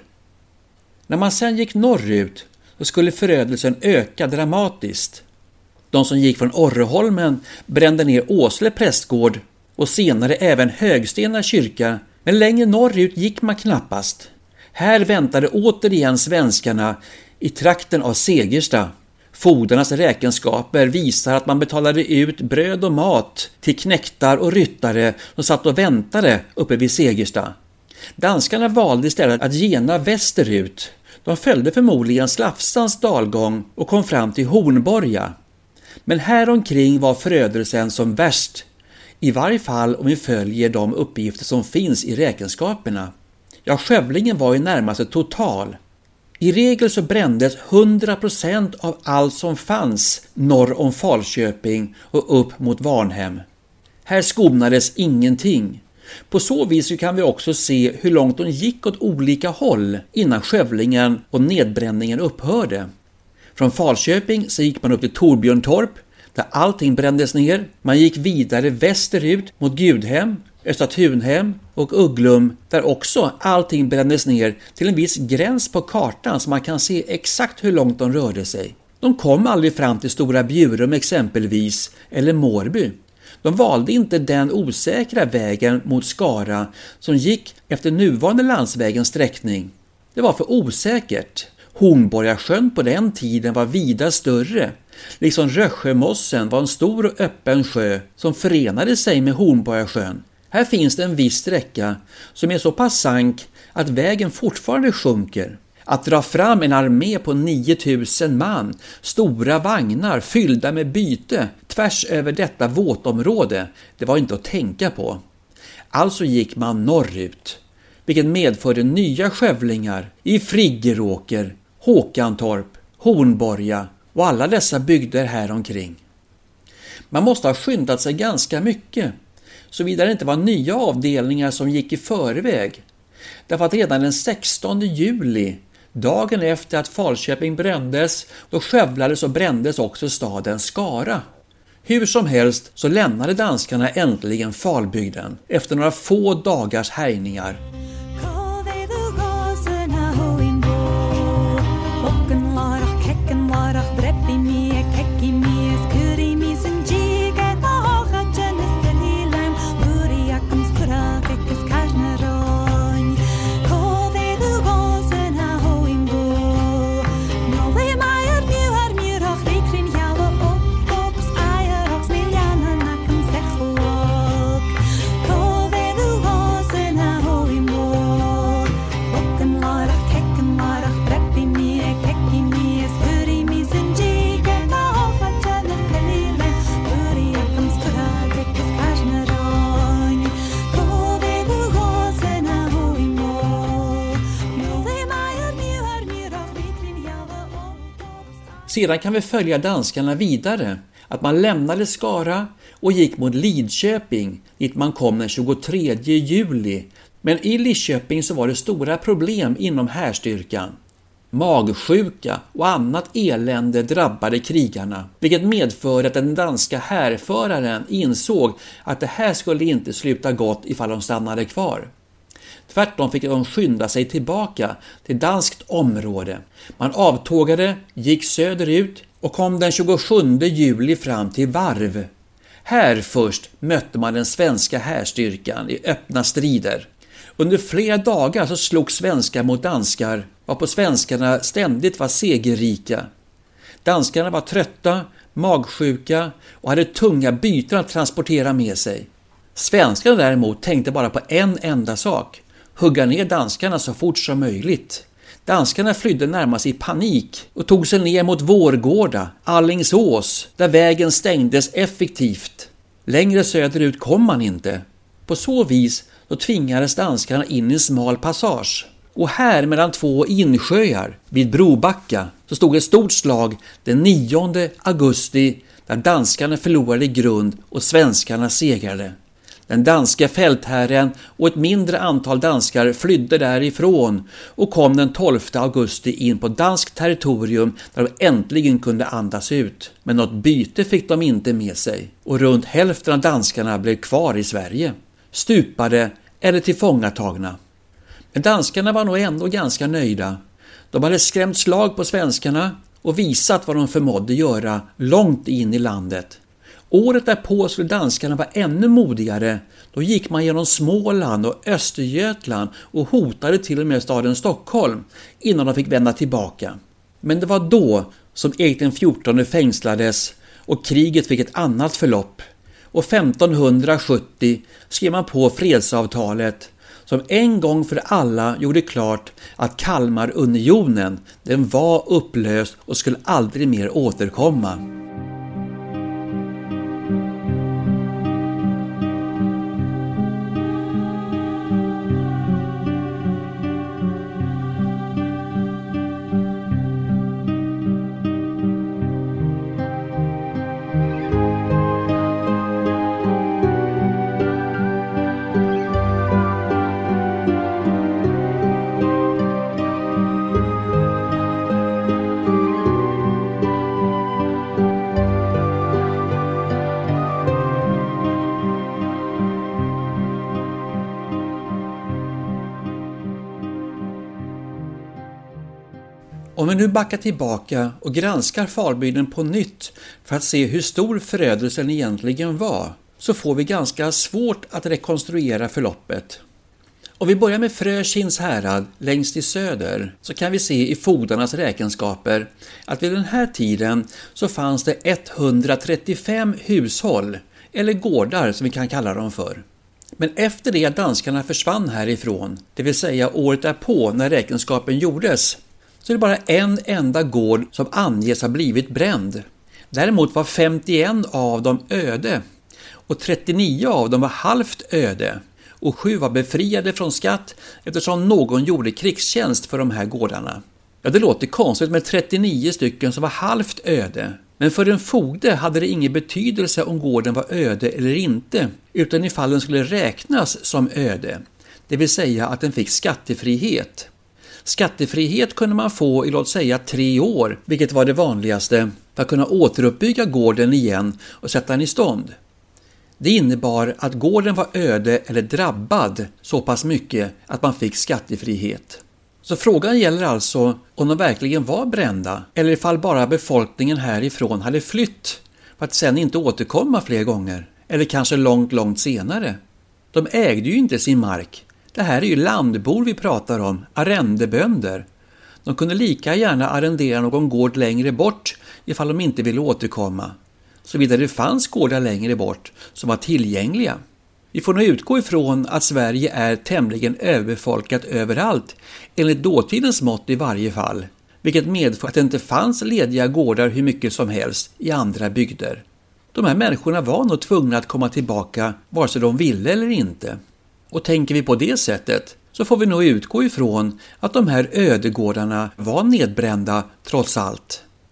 När man sedan gick norrut så skulle förödelsen öka dramatiskt. De som gick från Orreholmen brände ner Åsle prästgård och senare även Högstena kyrka, men längre norrut gick man knappast. Här väntade återigen svenskarna i trakten av Segersta. Fogdarnas räkenskaper visar att man betalade ut bröd och mat till knektar och ryttare som satt och väntade uppe vid Segersta. Danskarna valde istället att gena västerut. De följde förmodligen Slafsans dalgång och kom fram till Hornborga. Men här omkring var förödelsen som värst, i varje fall om vi följer de uppgifter som finns i räkenskaperna. Ja, skövlingen var i närmaste total. I regel så brändes 100% av allt som fanns norr om Falköping och upp mot Varnhem. Här skonades ingenting. På så vis kan vi också se hur långt de gick åt olika håll innan skövlingen och nedbränningen upphörde. Från Falköping så gick man upp till Torbjörntorp där allting brändes ner. Man gick vidare västerut mot Gudhem, Östra Tunhem och Ugglum där också allting brändes ner till en viss gräns på kartan så man kan se exakt hur långt de rörde sig. De kom aldrig fram till Stora Bjurum exempelvis eller Mårby. De valde inte den osäkra vägen mot Skara som gick efter nuvarande landsvägens sträckning. Det var för osäkert. Hornborgasjön på den tiden var vida större. Liksom Rösjömossen var en stor och öppen sjö som förenade sig med Hornborgasjön. Här finns det en viss sträcka som är så pass sank att vägen fortfarande sjunker. Att dra fram en armé på 9000 man, stora vagnar fyllda med byte tvärs över detta våtområde, det var inte att tänka på. Alltså gick man norrut, vilket medförde nya skövlingar i Friggeråker, Håkantorp, Hornborga och alla dessa bygder här omkring. Man måste ha skyndat sig ganska mycket, såvida det inte var nya avdelningar som gick i förväg. Därför att redan den 16 juli, dagen efter att Falköping brändes, då skövlades och brändes också staden Skara. Hur som helst så lämnade danskarna äntligen Falbygden efter några få dagars härjningar. Sedan kan vi följa danskarna vidare, att man lämnade Skara och gick mot Lidköping, dit man kom den 23 juli. Men i Lidköping så var det stora problem inom härstyrkan. Magsjuka och annat elände drabbade krigarna, vilket medförde att den danska härföraren insåg att det här skulle inte sluta gott ifall de stannade kvar. Tvärtom fick de skynda sig tillbaka till danskt område. Man avtågade, gick söderut och kom den 27 juli fram till Varv. Här först mötte man den svenska härstyrkan i öppna strider. Under flera dagar så slog svenskar mot danskar, varpå svenskarna ständigt var segerrika. Danskarna var trötta, magsjuka och hade tunga byten att transportera med sig. Svenskarna däremot tänkte bara på en enda sak: hugga ner danskarna så fort som möjligt. Danskarna flydde närmast i panik och tog sig ner mot Vårgårda, Allingsås, där vägen stängdes effektivt. Längre söderut kom man inte. På så vis så tvingades danskarna in i en smal passage. Och här mellan två insjöar, vid Brobacka, så stod ett stort slag den 9 augusti där danskarna förlorade grund och svenskarna segrade. Den danska fältherren och ett mindre antal danskar flydde därifrån och kom den 12 augusti in på danskt territorium där de äntligen kunde andas ut. Men något byte fick de inte med sig och runt hälften av danskarna blev kvar i Sverige, stupade eller tillfångatagna. Men danskarna var nog ändå ganska nöjda. De hade skrämt slag på svenskarna och visat vad de förmådde göra långt in i landet. Året därpå skulle danskarna vara ännu modigare. Då gick man genom Småland och Östergötland och hotade till och med staden Stockholm innan de fick vända tillbaka. Men det var då som Erik den 14 fängslades och kriget fick ett annat förlopp. Och 1570 skrev man på fredsavtalet som en gång för alla gjorde klart att Kalmarunionen, den var upplöst och skulle aldrig mer återkomma. Om vi nu backar tillbaka och granskar Falbygden på nytt för att se hur stor förödelsen egentligen var, så får vi ganska svårt att rekonstruera förloppet. Om vi börjar med Frökinds härad längst i söder, så kan vi se i fogdarnas räkenskaper att vid den här tiden så fanns det 135 hushåll, eller gårdar som vi kan kalla dem för. Men efter det att danskarna försvann härifrån, det vill säga året därpå när räkenskapen gjordes, så är det bara en enda gård som anges ha blivit bränd. Däremot var 51 av dem öde och 39 av dem var halvt öde och 7 var befriade från skatt eftersom någon gjorde krigstjänst för de här gårdarna. Ja, det låter konstigt med 39 stycken som var halvt öde, men för en fogde hade det ingen betydelse om gården var öde eller inte, utan ifall den skulle räknas som öde, det vill säga att den fick skattefrihet. Skattefrihet kunde man få i låt säga 3 år, vilket var det vanligaste, för att kunna återuppbygga gården igen och sätta den i stånd. Det innebar att gården var öde eller drabbad så pass mycket att man fick skattefrihet. Så frågan gäller alltså om de verkligen var brända eller ifall bara befolkningen härifrån hade flytt för att sen inte återkomma fler gånger, eller kanske långt senare. De ägde ju inte sin mark. Det här är ju landbor vi pratar om, arrendebönder. De kunde lika gärna arrendera någon gård längre bort ifall de inte ville återkomma. Såvida det fanns gårdar längre bort som var tillgängliga. Vi får nu utgå ifrån att Sverige är tämligen överbefolkat överallt, enligt dåtidens mått i varje fall. Vilket medför att det inte fanns lediga gårdar hur mycket som helst i andra bygder. De här människorna var nog tvungna att komma tillbaka vare sig de ville eller inte. Och tänker vi på det sättet så får vi nog utgå ifrån att de här ödegårdarna var nedbrända trots allt.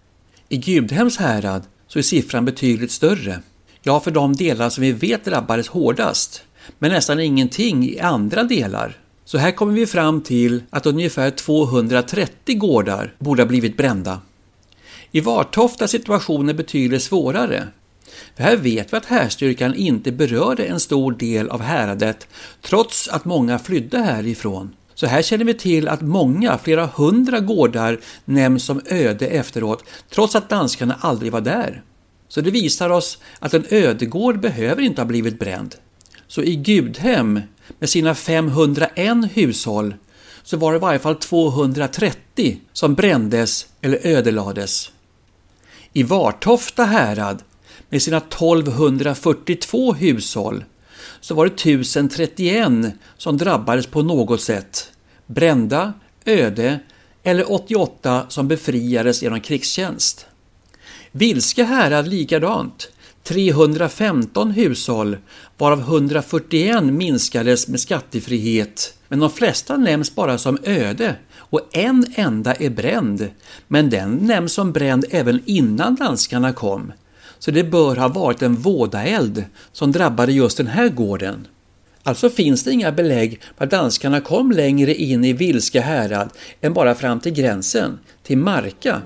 I Gudhems härad så är siffran betydligt större. Ja, för de delar som vi vet drabbades hårdast, men nästan ingenting i andra delar. Så här kommer vi fram till att ungefär 230 gårdar borde ha blivit brända. I Vartofta är situationen betydligt svårare. För här vet vi att härstyrkan inte berörde en stor del av häradet trots att många flydde härifrån. Så här känner vi till att flera hundra gårdar nämns som öde efteråt trots att danskarna aldrig var där. Så det visar oss att en ödegård behöver inte ha blivit bränd. Så i Gudhem med sina 501 hushåll så var det i varje fall 230 som brändes eller ödelades. I Vartofta härad med sina 1242 hushåll så var det 1031 som drabbades på något sätt. Brända, öde eller 88 som befriades genom krigstjänst. Vilska härad likadant. 315 hushåll, varav 141 minskades med skattefrihet. Men de flesta nämns bara som öde och en enda är bränd. Men den nämns som bränd även innan danskarna kom. Så det bör ha varit en vådaeld som drabbade just den här gården. Alltså finns det inga belägg för att danskarna kom längre in i Vilska härad än bara fram till gränsen, till Marka.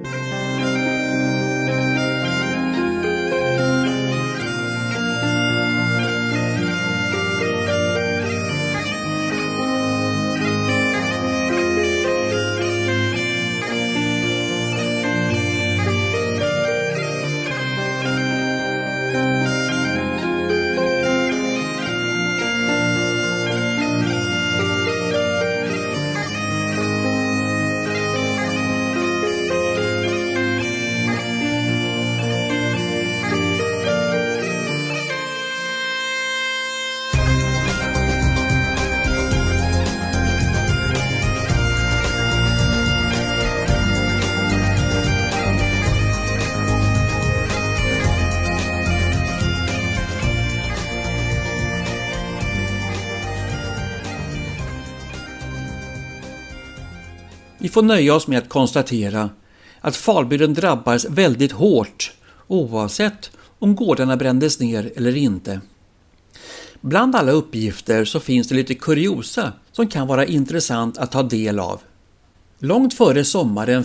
Vi får nöja oss med att konstatera att Falbygden drabbades väldigt hårt oavsett om gårdarna brändes ner eller inte. Bland alla uppgifter så finns det lite kuriosa som kan vara intressant att ta del av. Långt före sommaren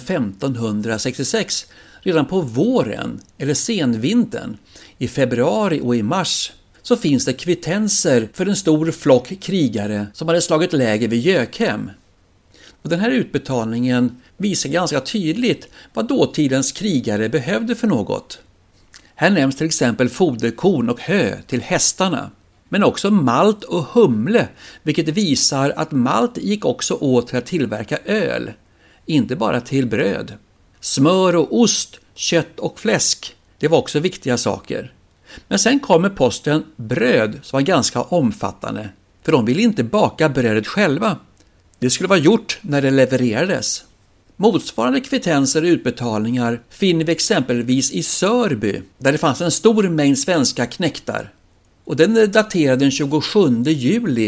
1566, redan på våren eller senvintern, i februari och i mars, så finns det kvittenser för en stor flock krigare som hade slagit läger vid Gökhem. Och den här utbetalningen visar ganska tydligt vad dåtidens krigare behövde för något. Här nämns till exempel foderkorn och hö till hästarna, men också malt och humle, vilket visar att malt gick också åt till att tillverka öl, inte bara till bröd. Smör och ost, kött och fläsk, det var också viktiga saker. Men sen kommer posten bröd som var ganska omfattande, för de ville inte baka brödet själva. Det skulle vara gjort när det levererades. Motsvarande kvittenser och utbetalningar finner vi exempelvis i Sörby, där det fanns en stor mängd svenska knektar. Och den är daterad den 27 juli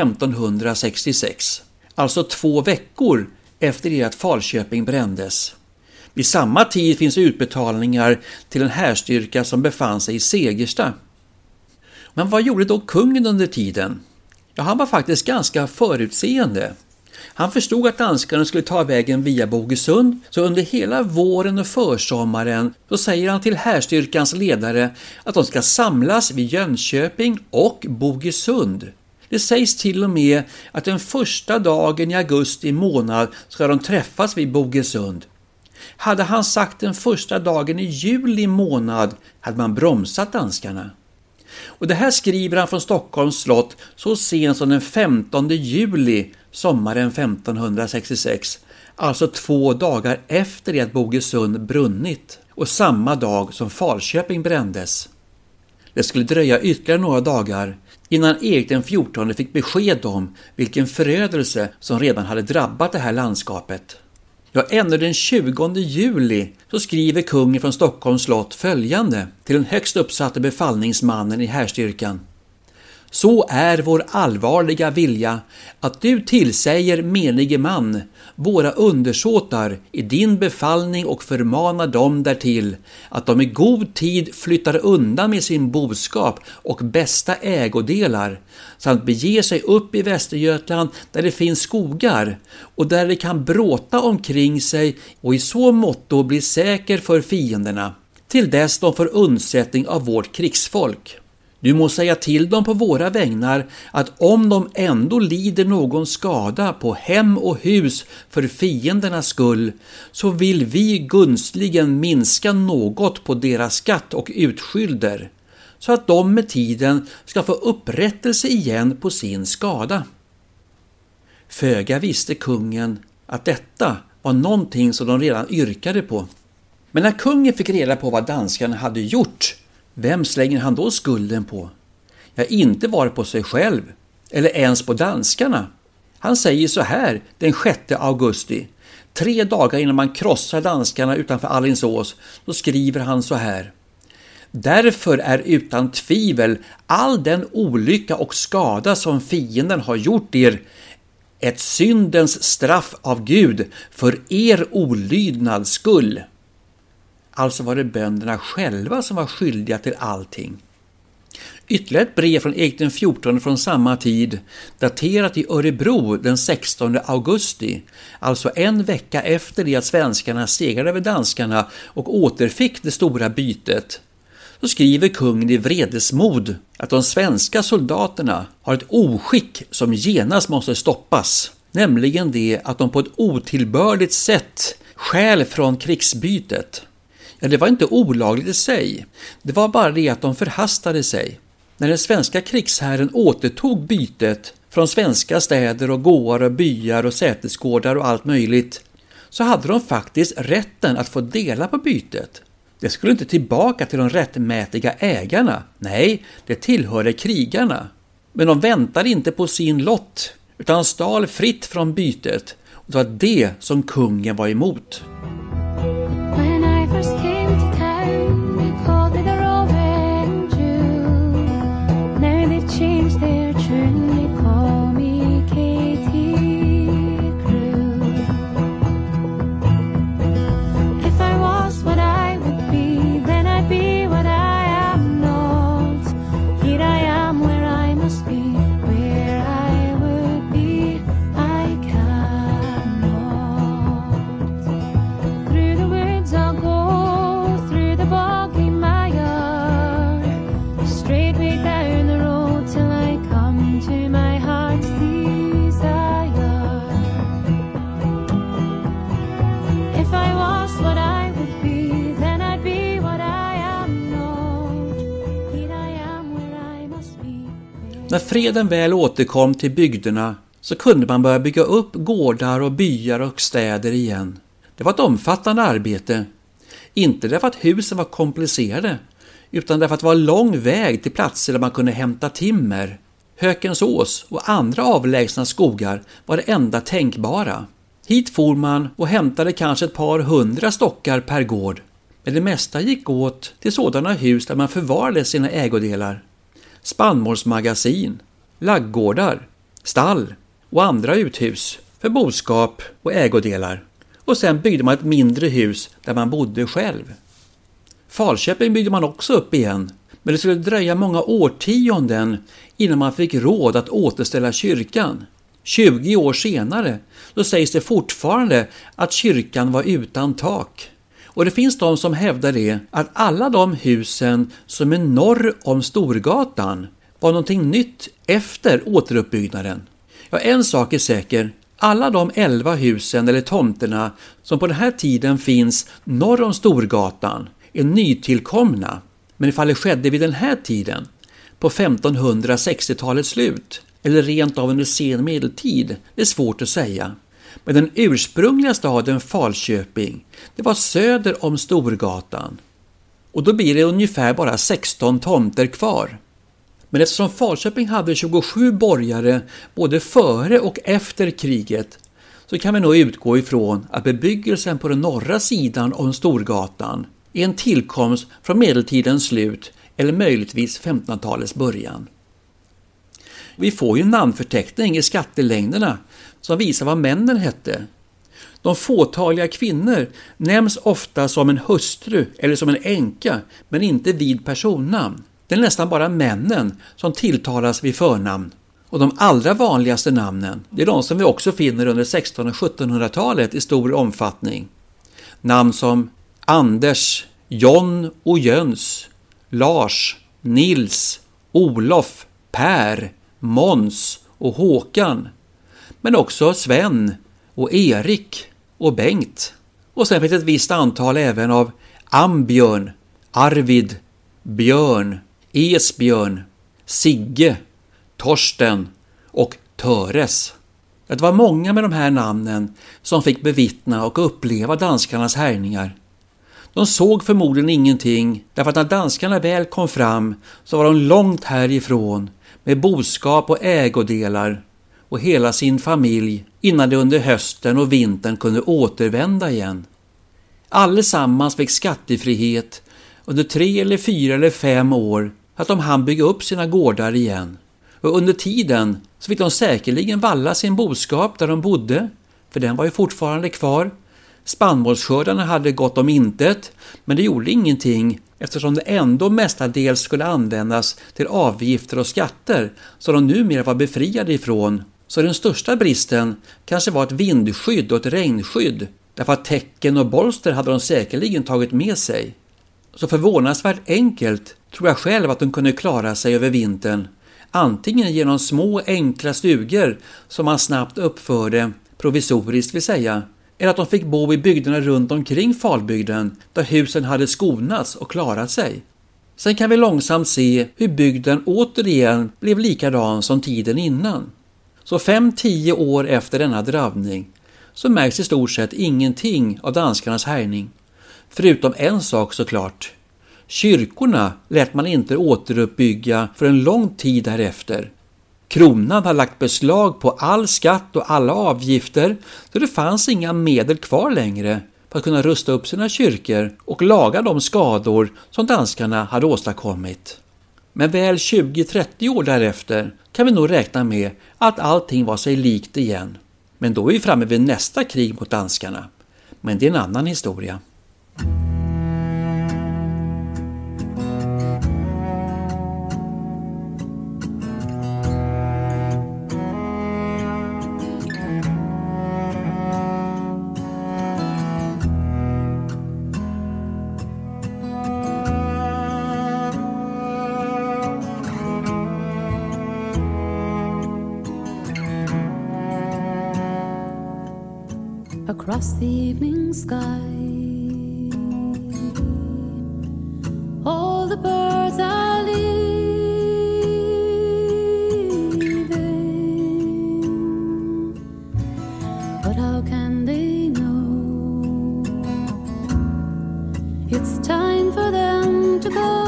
1566, alltså 2 veckor efter det att Falköping brändes. Vid samma tid finns utbetalningar till en härstyrka som befann sig i Segersta. Men vad gjorde då kungen under tiden? Ja, han var faktiskt ganska förutseende. Han förstod att danskarna skulle ta vägen via Bogesund, så under hela våren och försommaren så säger han till härstyrkans ledare att de ska samlas vid Jönköping och Bogesund. Det sägs till och med att den första dagen i augusti månad ska de träffas vid Bogesund. Hade han sagt den första dagen i juli månad hade man bromsat danskarna. Och det här skriver han från Stockholms slott så sent som den 15 juli sommaren 1566, alltså 2 dagar efter det att Bogesund brunnit och samma dag som Falköping brändes. Det skulle dröja ytterligare några dagar innan Erik den 14 fick besked om vilken förödelse som redan hade drabbat det här landskapet. Ja, ännu den 20 juli så skriver kungen från Stockholms slott följande till den högst uppsatte befallningsmannen i härstyrkan. Så är vår allvarliga vilja att du tillsäger menige man, våra undersåtar, i din befallning och förmanar dem därtill, att de i god tid flyttar undan med sin boskap och bästa ägodelar, samt beger sig upp i Västergötland där det finns skogar och där de kan bråta omkring sig och i så måtto bli säker för fienderna, till dess de får undsättning av vårt krigsfolk. Du må säga till dem på våra vägnar att om de ändå lider någon skada på hem och hus för fiendernas skull, så vill vi gunstligen minska något på deras skatt och utskylder, så att de med tiden ska få upprättelse igen på sin skada. Föga visste kungen att detta var någonting som de redan yrkade på. Men när kungen fick reda på vad danskarna hade gjort, vem slänger han då skulden på? Ja, inte var på sig själv, eller ens på danskarna. Han säger så här den 6 augusti, 3 dagar innan man krossar danskarna utanför Alingsås, då skriver han så här: Därför är utan tvivel all den olycka och skada som fienden har gjort er ett syndens straff av Gud för er olydnads skull. Alltså var det bönderna själva som var skyldiga till allting. Ytterligare ett brev från Erik den 14 från samma tid, daterat i Örebro den 16 augusti, alltså en vecka efter det att svenskarna segrade över danskarna och återfick det stora bytet. Så skriver kungen i vredesmod att de svenska soldaterna har ett oskick som genast måste stoppas, nämligen det att de på ett otillbörligt sätt stjäl från krigsbytet. Ja, det var inte olagligt i sig, det var bara det att de förhastade sig. När den svenska krigsherren återtog bytet från svenska städer och gårdar och byar och sätesgårdar och allt möjligt, så hade de faktiskt rätten att få dela på bytet. Det skulle inte tillbaka till de rättmätiga ägarna, nej, det tillhörde krigarna. Men de väntade inte på sin lott, utan stal fritt från bytet, och det var det som kungen var emot. När freden väl återkom till bygderna så kunde man börja bygga upp gårdar och byar och städer igen. Det var ett omfattande arbete. Inte därför att husen var komplicerade, utan därför att det var lång väg till platser där man kunde hämta timmer. Hökensås och andra avlägsna skogar var det enda tänkbara. Hit for man och hämtade kanske ett par 100 stockar per gård. Men det mesta gick åt till sådana hus där man förvarade sina ägodelar. Spannmålsmagasin, laggårdar, stall och andra uthus för boskap och ägodelar. Och sen byggde man ett mindre hus där man bodde själv. Falköping byggde man också upp igen, men det skulle dröja många årtionden innan man fick råd att återställa kyrkan. 20 år senare då sägs det fortfarande att kyrkan var utan tak. Och det finns de som hävdar det att alla de husen som är norr om Storgatan var någonting nytt efter återuppbyggnaden. Ja, en sak är säker. Alla de 11 husen eller tomterna som på den här tiden finns norr om Storgatan är nytillkomna. Men ifall det skedde vid den här tiden, på 1560-talets slut eller rent av under sen medeltid, det är svårt att säga. Men den ursprungliga staden Falköping, det var söder om Storgatan. Och då blir det ungefär bara 16 tomter kvar. Men eftersom Falköping hade 27 borgare både före och efter kriget, så kan vi nog utgå ifrån att bebyggelsen på den norra sidan om Storgatan är en tillkomst från medeltidens slut eller möjligtvis 1500-talets början. Vi får ju en namnförteckning i skattelängderna som visar vad männen hette. De fåtaliga kvinnor nämns ofta som en hustru eller som en änka, men inte vid personnamn. Det är nästan bara männen som tilltalas vid förnamn. Och de allra vanligaste namnen, det är de som vi också finner under 1600- och 1700-talet i stor omfattning. Namn som Anders, John och Jöns, Lars, Nils, Olof, Per, Måns och Håkan. Men också Sven och Erik och Bengt. Och sen finns ett visst antal även av Ambjörn, Arvid, Björn, Esbjörn, Sigge, Torsten och Töres. Det var många med de här namnen som fick bevittna och uppleva danskarnas härjningar. De såg förmodligen ingenting, därför att när danskarna väl kom fram så var de långt härifrån med boskap och ägodelar och hela sin familj innan de under hösten och vintern kunde återvända igen. Allesammans fick skattefrihet under 3 eller 4 eller 5 år att de hann bygga upp sina gårdar igen. Och under tiden så fick de säkerligen valla sin boskap där de bodde, för den var ju fortfarande kvar. Spannmålsskördarna hade gått om intet, men det gjorde ingenting eftersom det ändå mestadels skulle användas till avgifter och skatter som de numera var befriade ifrån. Så den största bristen kanske var ett vindskydd och ett regnskydd, därför att täcken och bolster hade de säkerligen tagit med sig. Så förvånansvärt enkelt tror jag själv att de kunde klara sig över vintern, antingen genom små enkla stugor som man snabbt uppförde provisoriskt vill säga, eller att de fick bo i bygderna runt omkring Falbygden där husen hade skonats och klarat sig. Sen kan vi långsamt se hur bygden återigen blev likadan som tiden innan. Så 5-10 år efter denna drabbning så märks i stort sett ingenting av danskarnas härjning. Förutom en sak såklart. Kyrkorna lät man inte återuppbygga för en lång tid därefter. Kronan har lagt beslag på all skatt och alla avgifter, så det fanns inga medel kvar längre för att kunna rusta upp sina kyrkor och laga de skador som danskarna hade åstadkommit. Men väl 20-30 år därefter kan vi nog räkna med att allting var sig likt igen. Men då är vi framme vid nästa krig mot danskarna. Men det är en annan historia. Across the evening sky, all the birds are leaving, but how can they know it's time for them to go?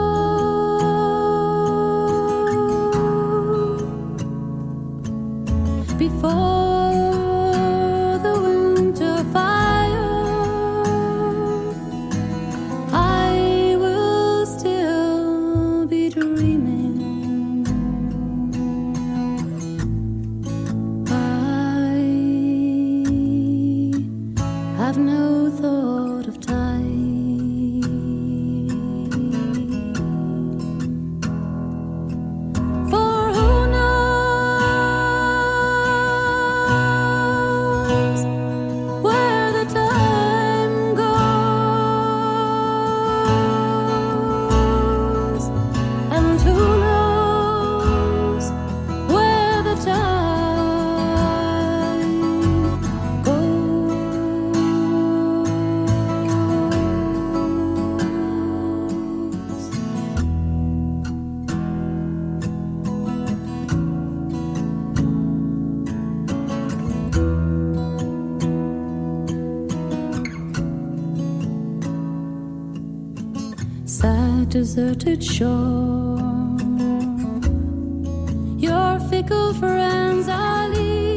Before deserted shore, your fickle friends are leaving.